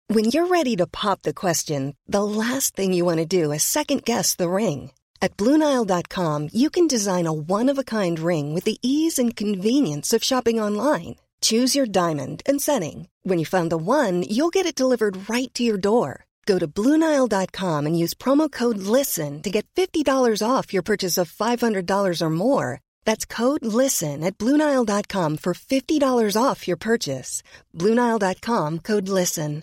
When you're ready to pop the question, the last thing you want to do is second-guess the ring. At BlueNile.com, you can design a one-of-a-kind ring with the ease and convenience of shopping online. Choose your diamond and setting. When you find the one, you'll get it delivered right to your door. Go to BlueNile.com and use promo code LISTEN to get $50 off your purchase of $500 or more. That's code LISTEN at BlueNile.com for $50 off your purchase. BlueNile.com, code LISTEN.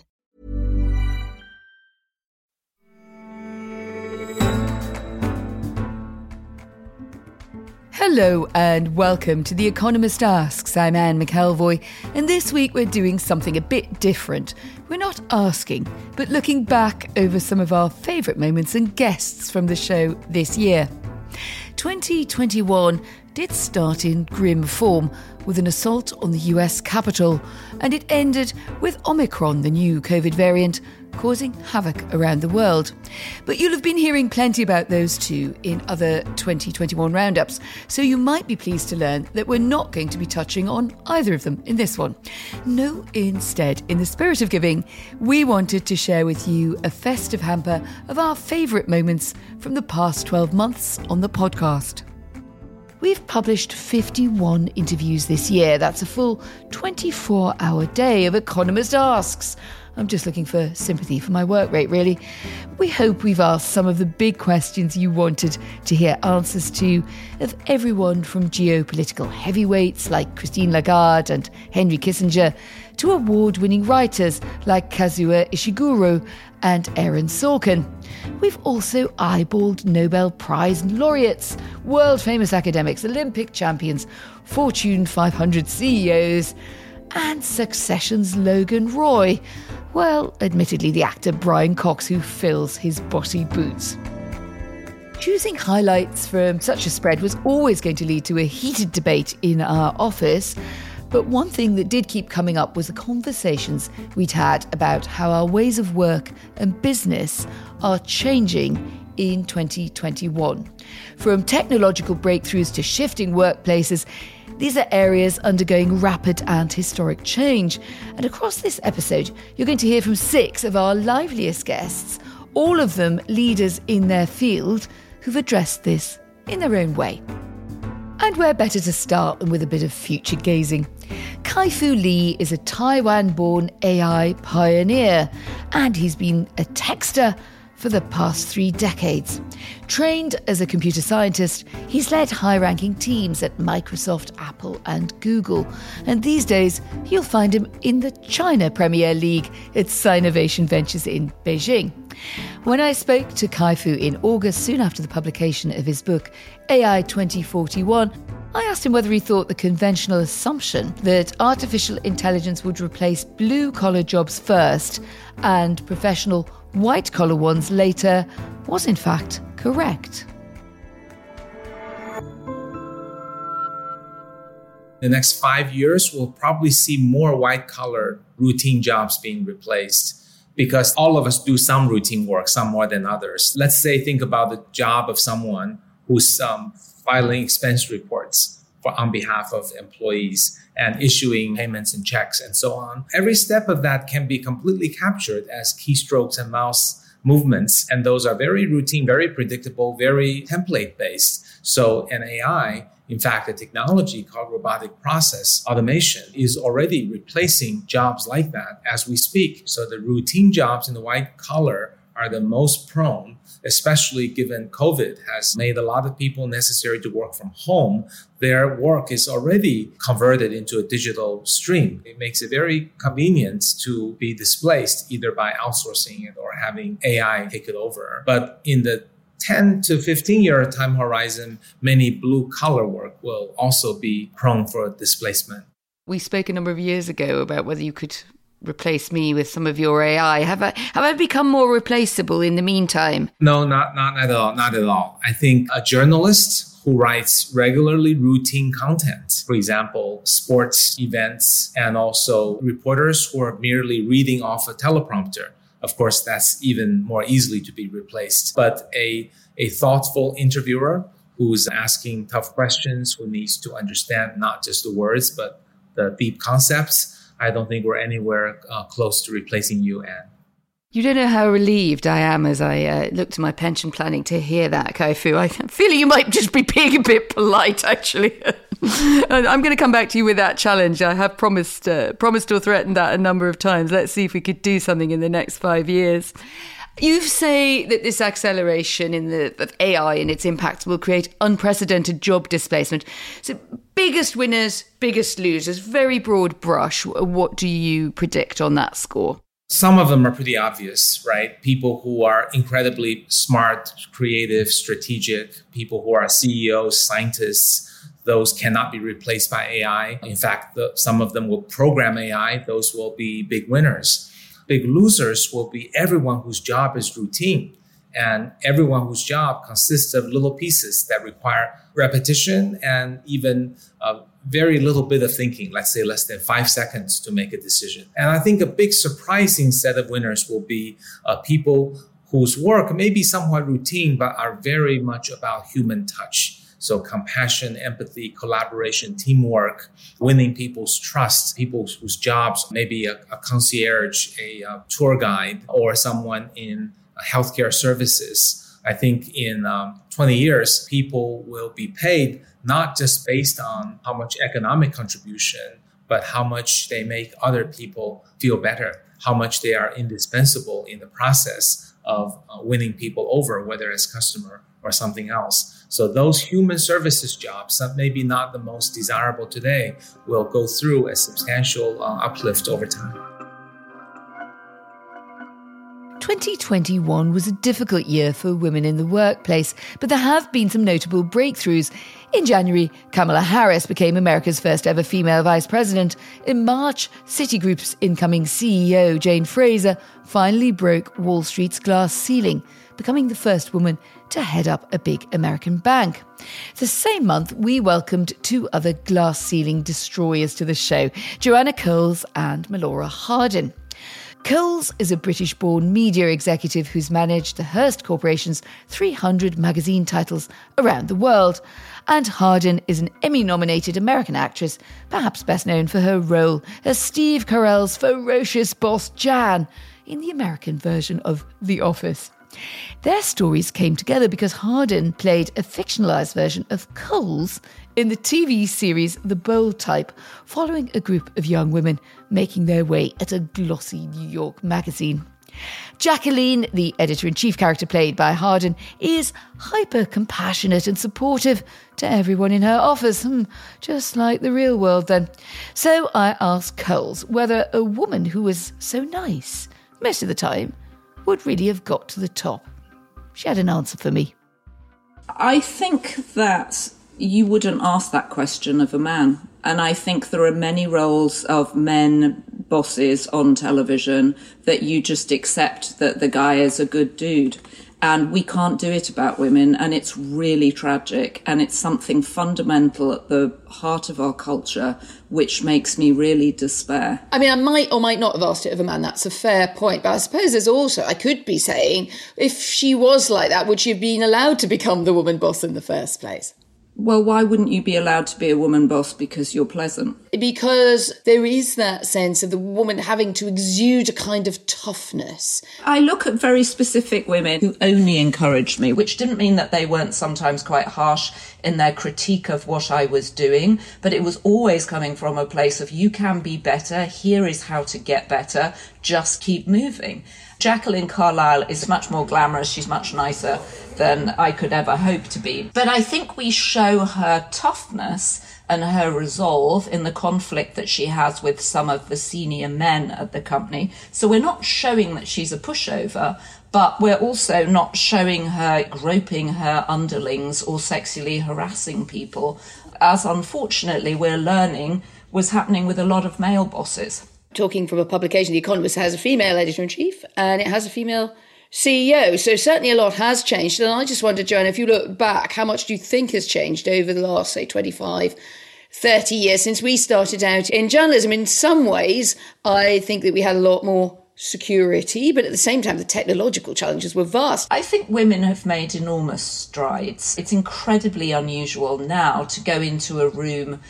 Hello and welcome to The Economist Asks. I'm Anne McElvoy, and this week we're doing something a bit different. We're not asking, but looking back over some of our favourite moments and guests from the show this year. 2021 did start in grim form with an assault on the US Capitol, and it ended with Omicron, the new COVID variant, causing havoc around the world. But you'll have been hearing plenty about those two in other 2021 roundups, so you might be pleased to learn that we're not going to be touching on either of them in this one. No, instead, in the spirit of giving, we wanted to share with you a festive hamper of our favourite moments from the past 12 months on the podcast. We've published 51 interviews this year. That's a full 24-hour day of Economist Asks. I'm just looking for sympathy for my work rate, really. We hope we've asked some of the big questions you wanted to hear answers to, of everyone from geopolitical heavyweights like Christine Lagarde and Henry Kissinger to award-winning writers like Kazuo Ishiguro and Aaron Sorkin. We've also eyeballed Nobel Prize laureates, world-famous academics, Olympic champions, Fortune 500 CEOs, and Succession's Logan Roy. Well, admittedly, the actor Brian Cox, who fills his bossy boots. Choosing highlights from such a spread was always going to lead to a heated debate in our office, but one thing that did keep coming up was the conversations we'd had about how our ways of work and business are changing in 2021. From technological breakthroughs to shifting workplaces, these are areas undergoing rapid and historic change. And across this episode, you're going to hear from 6 of our liveliest guests, all of them leaders in their field who've addressed this in their own way. And where better to start than with a bit of future gazing. Kai-Fu Lee is a Taiwan-born AI pioneer, and he's been a texter for the past 3 decades. Trained as a computer scientist, he's led high-ranking teams at Microsoft, Apple and Google. And these days, you'll find him in the China Premier League at Sinovation Ventures in Beijing. When I spoke to Kai-Fu in August, soon after the publication of his book, AI 2041, I asked him whether he thought the conventional assumption that artificial intelligence would replace blue-collar jobs first and professional white-collar ones later was in fact correct. The next 5 years, we'll probably see more white-collar routine jobs being replaced because all of us do some routine work, some more than others. Let's say, think about the job of someone who's filing expense reports on behalf of employees and issuing payments and checks and so on. Every step of that can be completely captured as keystrokes and mouse movements. And those are very routine, very predictable, very template-based. So an AI, in fact, a technology called robotic process automation, is already replacing jobs like that as we speak. So the routine jobs in the white collar are the most prone, especially given COVID has made a lot of people necessary to work from home. Their work is already converted into a digital stream. It makes it very convenient to be displaced either by outsourcing it or having AI take it over. But in the 10 to 15 year time horizon, many blue collar work will also be prone for displacement. We spoke a number of years ago about whether you could replace me with some of your AI. Have I become more replaceable in the meantime? No, not at all. Not at all. I think a journalist who writes regularly routine content, for example, sports events, and also reporters who are merely reading off a teleprompter. Of course, that's even more easily to be replaced. But a thoughtful interviewer who's asking tough questions, who needs to understand not just the words, but the deep concepts, I don't think we're anywhere close to replacing you, Anne. You don't know how relieved I am as I look to my pension planning to hear that, Kai-Fu. I'm feeling you might just be being a bit polite, actually. I'm going to come back to you with that challenge. I have promised or threatened that a number of times. Let's see if we could do something in the next 5 years. You say that this acceleration of AI and its impacts will create unprecedented job displacement. So biggest winners, biggest losers, very broad brush. What do you predict on that score? Some of them are pretty obvious, right? People who are incredibly smart, creative, strategic, people who are CEOs, scientists, those cannot be replaced by AI. In fact, some of them will program AI. Those will be big winners. Big losers will be everyone whose job is routine and everyone whose job consists of little pieces that require repetition and even a very little bit of thinking, let's say less than 5 seconds to make a decision. And I think a big surprising set of winners will be people whose work may be somewhat routine, but are very much about human touch. So compassion, empathy, collaboration, teamwork, winning people's trust, people whose jobs may be a concierge, a tour guide, or someone in healthcare services. I think in 20 years, people will be paid not just based on how much economic contribution, but how much they make other people feel better, how much they are indispensable in the process of winning people over, whether as customer or something else. So those human services jobs that maybe not the most desirable today will go through a substantial uplift over time. 2021 was a difficult year for women in the workplace, but there have been some notable breakthroughs. In January, Kamala Harris became America's first ever female vice president. In March, Citigroup's incoming CEO, Jane Fraser, finally broke Wall Street's glass ceiling, becoming the first woman to head up a big American bank. The same month, we welcomed two other glass ceiling destroyers to the show, Joanna Coles and Melora Hardin. Coles is a British-born media executive who's managed the Hearst Corporation's 300 magazine titles around the world. And Hardin is an Emmy-nominated American actress, perhaps best known for her role as Steve Carell's ferocious boss Jan in the American version of The Office. Their stories came together because Hardin played a fictionalised version of Coles in the TV series The Bold Type, following a group of young women making their way at a glossy New York magazine. Jacqueline, the editor-in-chief character played by Hardin, is hyper-compassionate and supportive to everyone in her office, just like the real world then. So I asked Coles whether a woman who was so nice most of the time would really have got to the top. She had an answer for me. I think that you wouldn't ask that question of a man. And I think there are many roles of men bosses on television that you just accept that the guy is a good dude. And we can't do it about women, and it's really tragic, and it's something fundamental at the heart of our culture, which makes me really despair. I mean, I might or might not have asked it of a man, that's a fair point, but I suppose there's also, I could be saying, if she was like that, would she have been allowed to become the woman boss in the first place? Well, why wouldn't you be allowed to be a woman boss because you're pleasant? Because there is that sense of the woman having to exude a kind of toughness. I look at very specific women who only encouraged me, which didn't mean that they weren't sometimes quite harsh in their critique of what I was doing, but it was always coming from a place of, you can be better, here is how to get better, just keep moving. Jacqueline Carlisle is much more glamorous, she's much nicer than I could ever hope to be. But I think we show her toughness and her resolve in the conflict that she has with some of the senior men at the company. So we're not showing that she's a pushover, but we're also not showing her groping her underlings or sexually harassing people, as unfortunately we're learning was happening with a lot of male bosses. Talking from a publication, The Economist has a female editor-in-chief and it has a female CEO. So certainly a lot has changed. And I just wondered, Joanna, if you look back, how much do you think has changed over the last, say, 25, 30 years since we started out in journalism? In some ways, I think that we had a lot more security, but at the same time, the technological challenges were vast. I think women have made enormous strides. It's incredibly unusual now to go into a room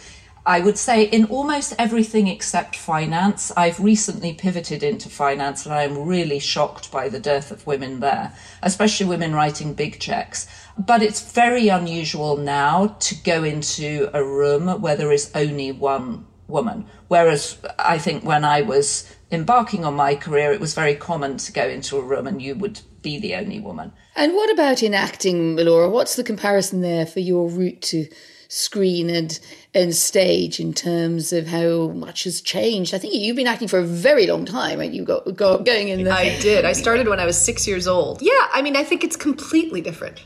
I would say in almost everything except finance. I've recently pivoted into finance and I'm really shocked by the dearth of women there, especially women writing big checks. But it's very unusual now to go into a room where there is only one woman. Whereas I think when I was embarking on my career, it was very common to go into a room and you would be the only woman. And what about in acting, Laura? What's the comparison there for your route to screen and stage in terms of how much has changed? I think you've been acting for a very long time, right? You got going in the... I did. I started when I was 6 years old. Yeah, I mean, I think it's completely different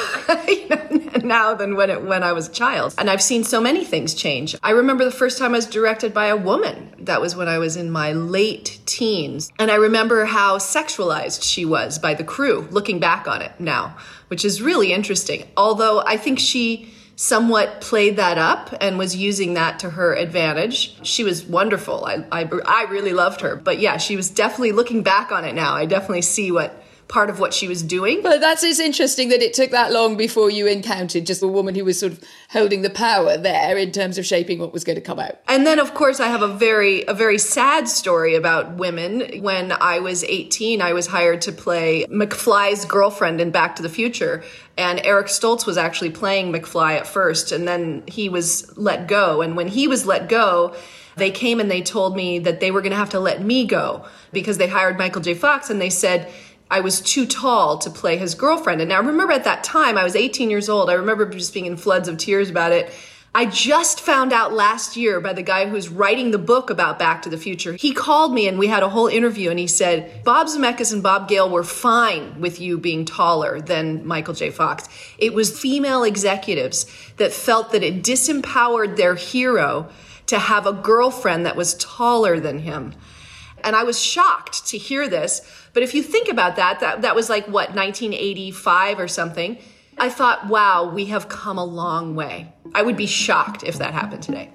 now than when I was a child. And I've seen so many things change. I remember the first time I was directed by a woman. That was when I was in my late teens. And I remember how sexualized she was by the crew, looking back on it now, which is really interesting. Although I think she somewhat played that up and was using that to her advantage. She was wonderful. I really loved her. But yeah, she was definitely, looking back on it now, I definitely see what part of what she was doing. But it's interesting that it took that long before you encountered just a woman who was sort of holding the power there in terms of shaping what was going to come out. And then, of course, I have a very sad story about women. When I was 18, I was hired to play McFly's girlfriend in Back to the Future. And Eric Stoltz was actually playing McFly at first, and then he was let go. And when he was let go, they came and they told me that they were going to have to let me go because they hired Michael J. Fox, and they said I was too tall to play his girlfriend. And I remember at that time, I was 18 years old. I remember just being in floods of tears about it. I just found out last year by the guy who's writing the book about Back to the Future. He called me and we had a whole interview and he said, Bob Zemeckis and Bob Gale were fine with you being taller than Michael J. Fox. It was female executives that felt that it disempowered their hero to have a girlfriend that was taller than him. And I was shocked to hear this. But if you think about that was like, 1985 or something. I thought, wow, we have come a long way. I would be shocked if that happened today.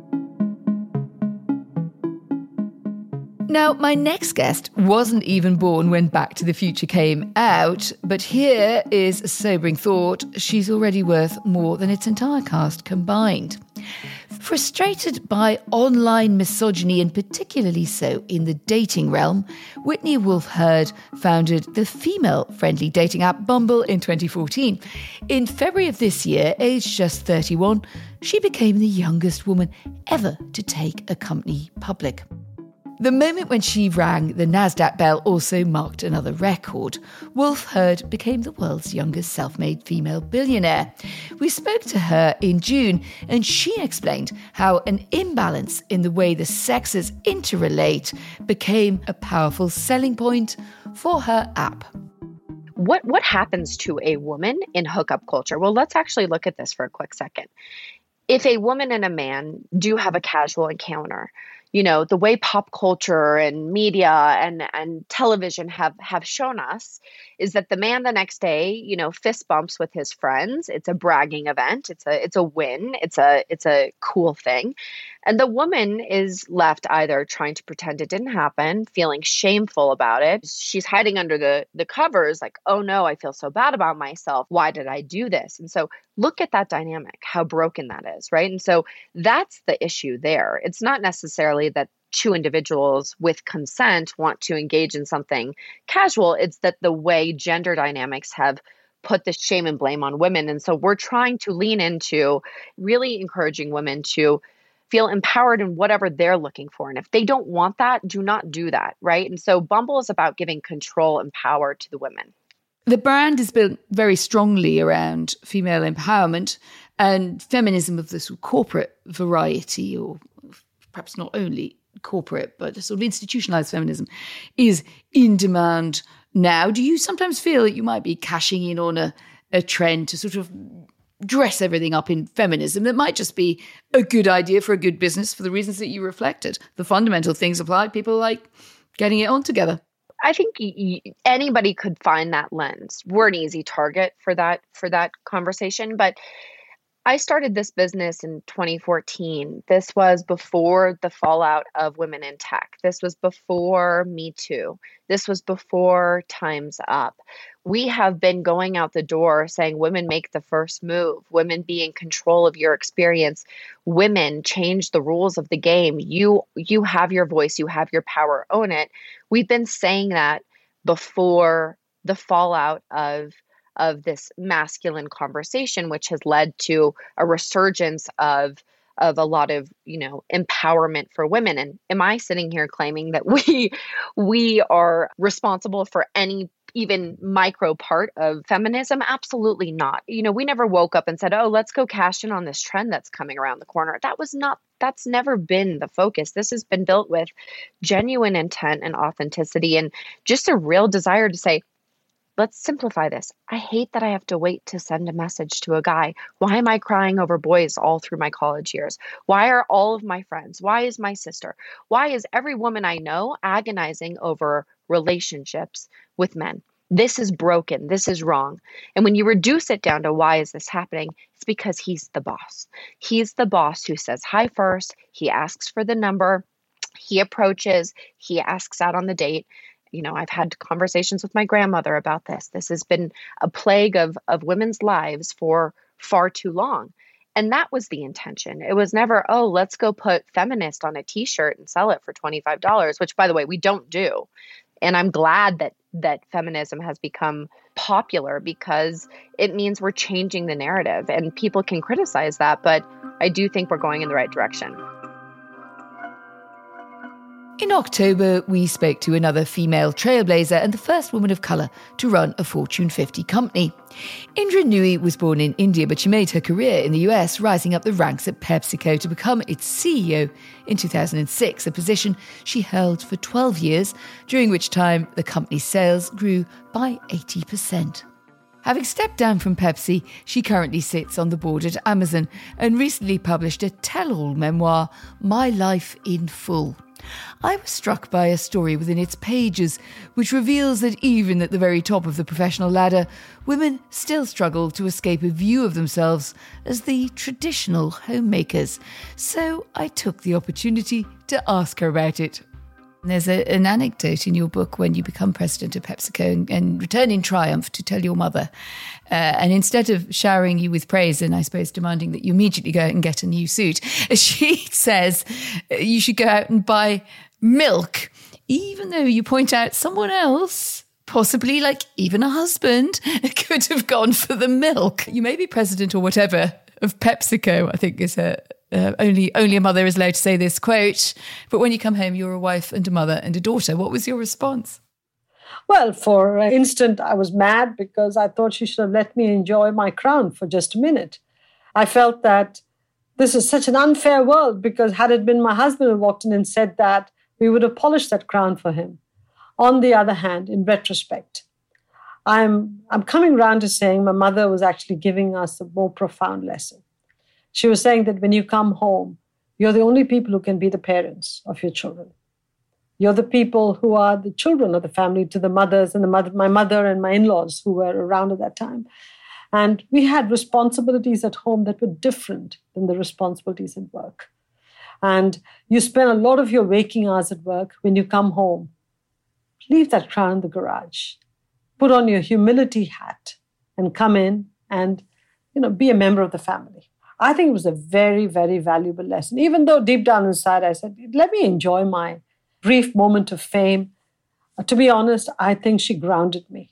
Now, my next guest wasn't even born when Back to the Future came out, but here is a sobering thought. She's already worth more than its entire cast combined. Frustrated by online misogyny, and particularly so in the dating realm, Whitney Wolfe Herd founded the female-friendly dating app Bumble in 2014. In February of this year, aged just 31, she became the youngest woman ever to take a company public. The moment when she rang the NASDAQ bell also marked another record. Wolfe Herd became the world's youngest self-made female billionaire. We spoke to her in June, and she explained how an imbalance in the way the sexes interrelate became a powerful selling point for her app. What happens to a woman in hookup culture? Well, let's actually look at this for a quick second. If a woman and a man do have a casual encounter, the way pop culture and media and television have shown us is that the man the next day, fist bumps with his friends. It's a bragging event. It's a win. It's a cool thing. And the woman is left either trying to pretend it didn't happen, feeling shameful about it. She's hiding under the covers like, oh no, I feel so bad about myself. Why did I do this? And so look at that dynamic, how broken that is, right? And so that's the issue there. It's not necessarily that two individuals with consent want to engage in something casual. It's that the way gender dynamics have put the shame and blame on women. And so we're trying to lean into really encouraging women to feel empowered in whatever they're looking for. And if they don't want that, do not do that, right? And so Bumble is about giving control and power to the women. The brand is built very strongly around female empowerment and feminism of the sort of corporate variety, or perhaps not only corporate, but sort of institutionalized feminism is in demand now. Do you sometimes feel that you might be cashing in on a trend to sort of dress everything up in feminism that might just be a good idea for a good business for the reasons that you reflected? The fundamental things apply. People like getting it on together. I think anybody could find that lens. We're an easy target for that conversation, but I started this business in 2014. This was before the fallout of women in tech. This was before Me Too. This was before Time's Up. We have been going out the door saying women make the first move, women be in control of your experience, women change the rules of the game. You have your voice, you have your power, own it. We've been saying that before the fallout of this masculine conversation, which has led to a resurgence of a lot of, empowerment for women. And am I sitting here claiming that we are responsible for any even micro part of feminism? Absolutely not. We never woke up and said, oh, let's go cash in on this trend that's coming around the corner. That's never been the focus. This has been built with genuine intent and authenticity and just a real desire to say, let's simplify this. I hate that I have to wait to send a message to a guy. Why am I crying over boys all through my college years? Why are all of my friends? Why is my sister? Why is every woman I know agonizing over relationships with men? This is broken. This is wrong. And when you reduce it down to why is this happening, it's because he's the boss. He's the boss who says hi first. He asks for the number. He approaches. He asks out on the date. I've had conversations with my grandmother about this. This has been a plague of women's lives for far too long. And that was the intention. It was never, oh, let's go put feminist on a t-shirt and sell it for $25, which, by the way, we don't do. And I'm glad that feminism has become popular because it means we're changing the narrative and people can criticize that. But I do think we're going in the right direction. In October, we spoke to another female trailblazer and the first woman of colour to run a Fortune 50 company. Indra Nooyi was born in India, but she made her career in the US, rising up the ranks at PepsiCo to become its CEO in 2006, a position she held for 12 years, during which time the company's sales grew by 80%. Having stepped down from Pepsi, she currently sits on the board at Amazon and recently published a tell-all memoir, My Life in Full. I was struck by a story within its pages, which reveals that even at the very top of the professional ladder, women still struggle to escape a view of themselves as the traditional homemakers. So I took the opportunity to ask her about it. There's an anecdote in your book when you become president of PepsiCo and return in triumph to tell your mother. And instead of showering you with praise and I suppose demanding that you immediately go out and get a new suit, she says you should go out and buy milk, even though you point out someone else, possibly like even a husband, could have gone for the milk. You may be president or whatever of PepsiCo, I think is only a mother is allowed to say this quote. But when you come home, you're a wife and a mother and a daughter. What was your response? Well, for an instant, I was mad because I thought she should have let me enjoy my crown for just a minute. I felt that this is such an unfair world because had it been my husband who walked in and said that, we would have polished that crown for him. On the other hand, in retrospect, I'm coming round to saying my mother was actually giving us a more profound lesson. She was saying that when you come home, you're the only people who can be the parents of your children. You're the people who are the children of the family to the mothers and my mother and my in-laws who were around at that time. And we had responsibilities at home that were different than the responsibilities at work. And you spend a lot of your waking hours at work. When you come home, leave that crown in the garage. Put on your humility hat and come in and, be a member of the family. I think it was a very, very valuable lesson, even though deep down inside I said, let me enjoy my brief moment of fame. To be honest, I think she grounded me.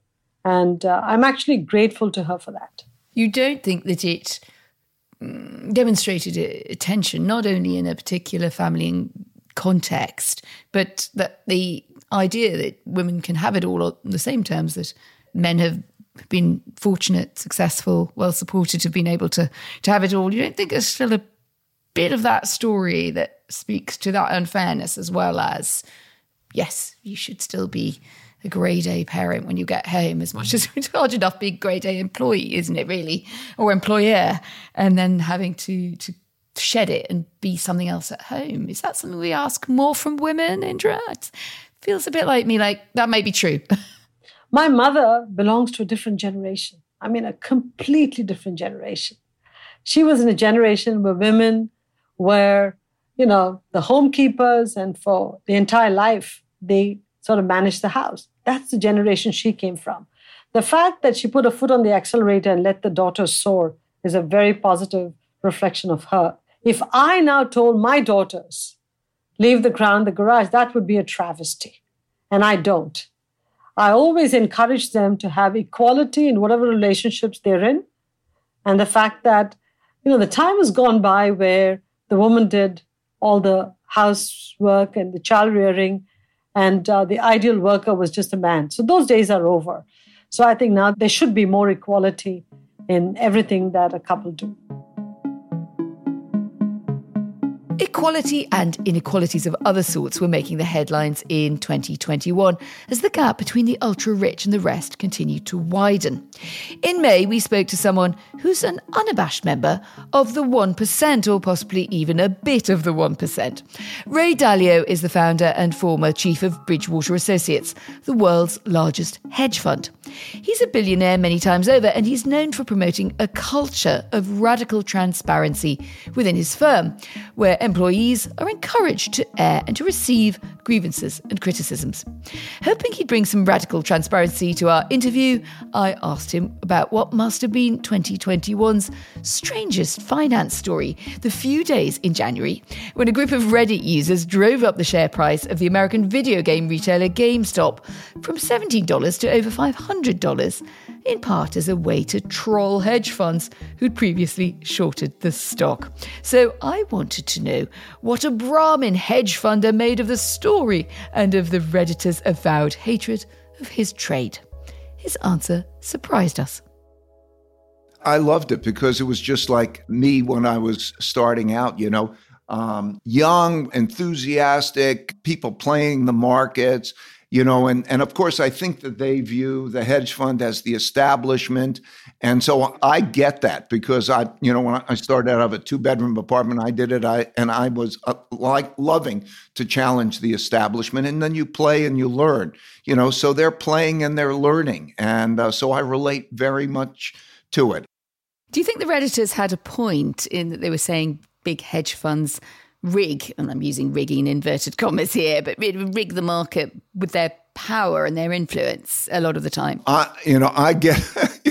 And I'm actually grateful to her for that. You don't think that it demonstrated attention, not only in a particular family context, but that the idea that women can have it all on the same terms, that men have been fortunate, successful, well supported, have been able to have it all. You don't think there's still a bit of that story that speaks to that unfairness, as well as, yes, you should still be a grade A parent when you get home, as much as it's hard enough being grade A employee, isn't it, really? Or employer, and then having to shed it and be something else at home. Is that something we ask more from women, Indra? It feels a bit like me, like that may be true. My mother belongs to a different generation. I mean, a completely different generation. she was in a generation where women were, the homekeepers, and for the entire life, they sort of managed the house. That's the generation she came from. The fact that she put a foot on the accelerator and let the daughter soar is a very positive reflection of her. If I now told my daughters, leave the Crown, the garage, that would be a travesty. And I don't. I always encourage them to have equality in whatever relationships they're in. And the fact that, the time has gone by where the woman did all the housework and the child rearing, and the ideal worker was just a man. So those days are over. So I think now there should be more equality in everything that a couple do. Equality and inequalities of other sorts were making the headlines in 2021 as the gap between the ultra-rich and the rest continued to widen. In May, we spoke to someone who's an unabashed member of the 1%, or possibly even a bit of the 1%. Ray Dalio is the founder and former chief of Bridgewater Associates, the world's largest hedge fund. He's a billionaire many times over, and he's known for promoting a culture of radical transparency within his firm, where employees are encouraged to air and to receive grievances and criticisms. Hoping he'd bring some radical transparency to our interview, I asked him about what must have been 2021's strangest finance story, the few days in January when a group of Reddit users drove up the share price of the American video game retailer GameStop from $17 to over $500, in part as a way to troll hedge funds who'd previously shorted the stock. So I wanted to know what a Brahmin hedge funder made of the story and of the Redditors' avowed hatred of his trade. His answer surprised us. I loved it because it was just like me when I was starting out, young, enthusiastic, people playing the markets, and of course, I think that they view the hedge fund as the establishment. And so I get that because when I started out of a 2-bedroom apartment, I did it. I was loving to challenge the establishment. And then you play and you learn, so they're playing and they're learning. And so I relate very much to it. Do you think the Redditors had a point in that they were saying big hedge funds rig, and I'm using rigging in inverted commas here, but rig the market with their power and their influence a lot of the time? I get,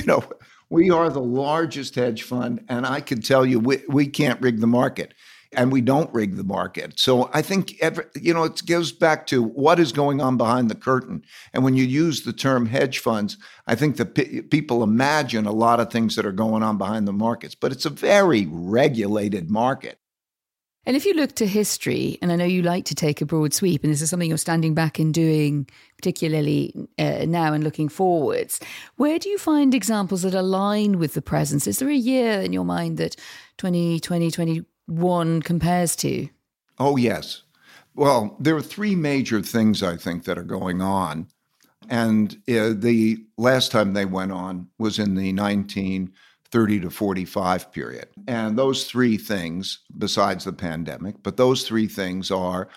we are the largest hedge fund, and I can tell you we can't rig the market, and we don't rig the market. So I think, it goes back to what is going on behind the curtain. And when you use the term hedge funds, I think that people imagine a lot of things that are going on behind the markets, but it's a very regulated market. And if you look to history, and I know you like to take a broad sweep, and this is something you're standing back and doing, particularly now and looking forwards, where do you find examples that align with the present? Is there a year in your mind that 2020, 2021 compares to? Oh, yes. Well, there are 3 major things, I think, that are going on. And the last time they went on was in the 1930 to 45 period. And those 3 things, besides the pandemic, but those 3 things are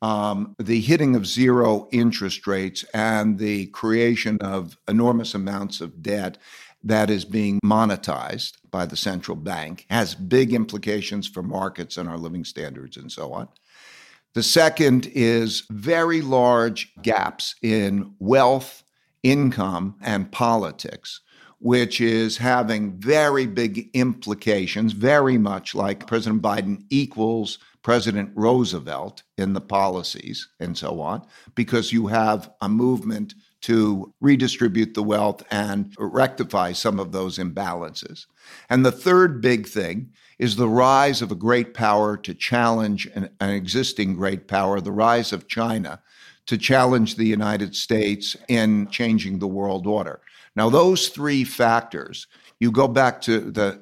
the hitting of zero interest rates and the creation of enormous amounts of debt that is being monetized by the central bank, has big implications for markets and our living standards and so on. The second is very large gaps in wealth, income, and politics, which is having very big implications, very much like President Biden equals President Roosevelt in the policies and so on, because you have a movement to redistribute the wealth and rectify some of those imbalances. And the third big thing is the rise of a great power to challenge an existing great power, the rise of China to challenge the United States in changing the world order. Now, those 3 factors, you go back to the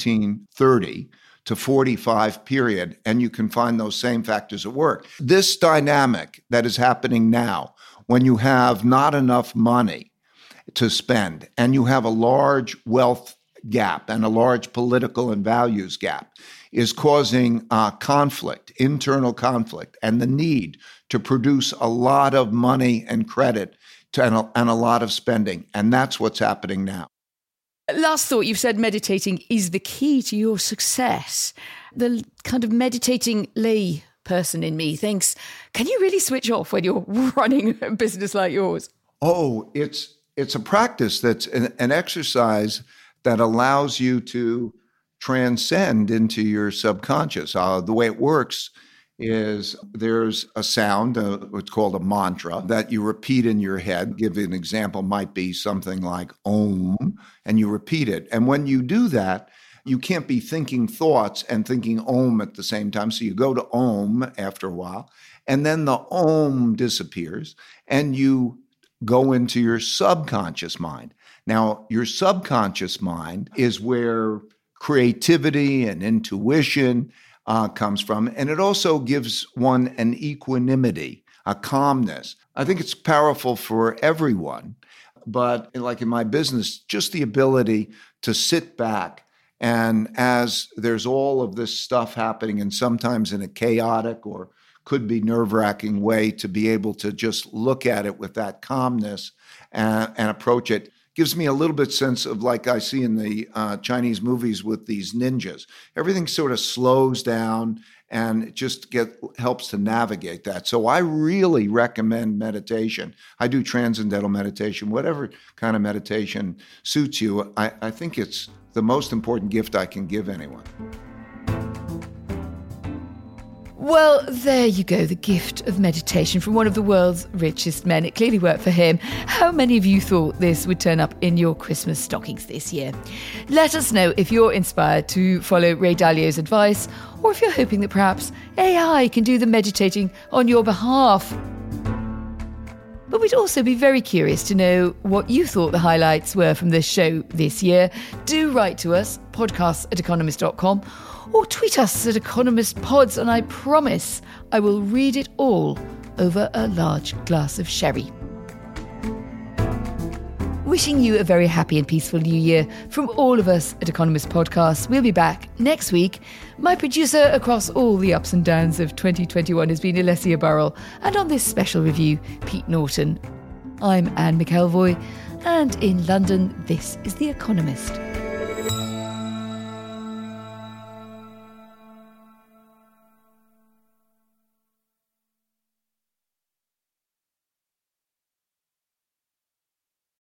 1930 to 45 period, and you can find those same factors at work. This dynamic that is happening now, when you have not enough money to spend, and you have a large wealth gap and a large political and values gap, is causing conflict, internal conflict, and the need to produce a lot of money and credit and a lot of spending. And that's what's happening now. Last thought, you've said meditating is the key to your success. The kind of meditating lay person in me thinks, can you really switch off when you're running a business like yours? Oh, it's a practice that's an exercise that allows you to transcend into your subconscious. The way it works is there's a sound, it's called a mantra, that you repeat in your head. Give you an example, might be something like Om, and you repeat it. And when you do that, you can't be thinking thoughts and thinking Om at the same time. So you go to Om after a while, and then the Om disappears, and you go into your subconscious mind. Now, your subconscious mind is where creativity and intuition comes from. And it also gives one an equanimity, a calmness. I think it's powerful for everyone. But like in my business, just the ability to sit back, and as there's all of this stuff happening, and sometimes in a chaotic or could be nerve-wracking way, to be able to just look at it with that calmness and approach it, gives me a little bit sense of like I see in the Chinese movies with these ninjas. Everything sort of slows down and it just helps to navigate that. So I really recommend meditation. I do transcendental meditation, whatever kind of meditation suits you. I think it's the most important gift I can give anyone. Well, there you go, the gift of meditation from one of the world's richest men. It clearly worked for him. How many of you thought this would turn up in your Christmas stockings this year? Let us know if you're inspired to follow Ray Dalio's advice, or if you're hoping that perhaps AI can do the meditating on your behalf. But we'd also be very curious to know what you thought the highlights were from this show this year. Do write to us, podcasts@economist.com, or tweet us at EconomistPods, and I promise I will read it all over a large glass of sherry. Wishing you a very happy and peaceful new year from all of us at Economist Podcasts. We'll be back next week. My producer across all the ups and downs of 2021 has been Alessia Burrell, and on this special review, Pete Norton. I'm Anne McElvoy, and in London, this is The Economist.